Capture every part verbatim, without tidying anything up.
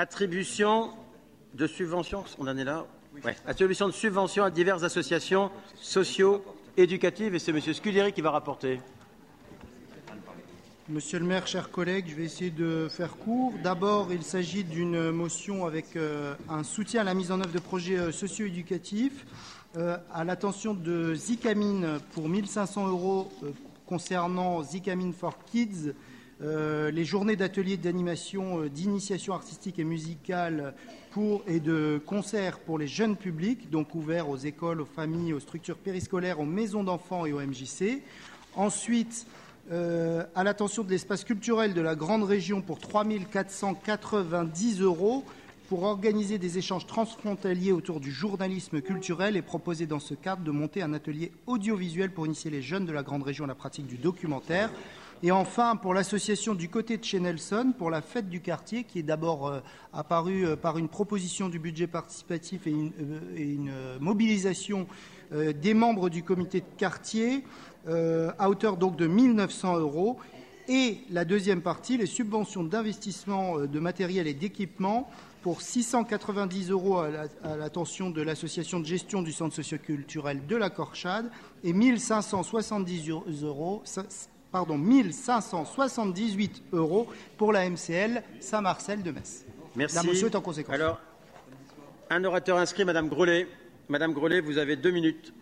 Attribution de subventions, on en est là ouais. Attribution de subventions à diverses associations socio-éducatives. Et c'est M. Scudery qui va rapporter. Monsieur le maire, chers collègues, je vais essayer de faire court. D'abord, il s'agit d'une motion avec euh, un soutien à la mise en œuvre de projets euh, socio-éducatifs euh, à l'attention de Zicamine pour mille cinq cents euros euh, concernant Zicamine for Kids, euh, les journées d'ateliers d'animation, euh, d'initiation artistique et musicale pour, et de concerts pour les jeunes publics, donc ouverts aux écoles, aux familles, aux structures périscolaires, aux maisons d'enfants et aux M J C. Ensuite, Euh, à l'attention de l'espace culturel de la Grande Région pour trois mille quatre cent quatre-vingt-dix euros pour organiser des échanges transfrontaliers autour du journalisme culturel et proposer dans ce cadre de monter un atelier audiovisuel pour initier les jeunes de la Grande Région à la pratique du documentaire. Et enfin, pour l'association du côté de chez Nelson, pour la fête du quartier, qui est d'abord euh, apparue euh, par une proposition du budget participatif et une, euh, et une euh, mobilisation euh, des membres du comité de quartier, euh, à hauteur donc de mille neuf cents euros. Et la deuxième partie, les subventions d'investissement euh, de matériel et d'équipement pour six cent quatre-vingt-dix euros à l'attention de l'association de gestion du centre socioculturel de la Corchade et mille cinq cent soixante-dix euros. Pardon, mille cinq cent soixante-dix-huit euros pour la M C L Saint-Marcel de Metz. Merci. La motion est en conséquence. Alors, un orateur inscrit, Madame Grollet. Madame Grollet, vous avez deux minutes.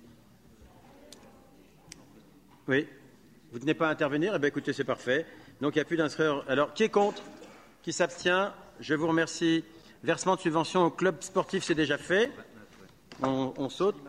Oui. Vous ne tenez pas à intervenir? Eh bien, écoutez, c'est parfait. Donc, il n'y a plus d'inscrire. Alors, qui est contre? Qui s'abstient? Je vous remercie. Versement de subvention au club sportif, c'est déjà fait. On, on saute.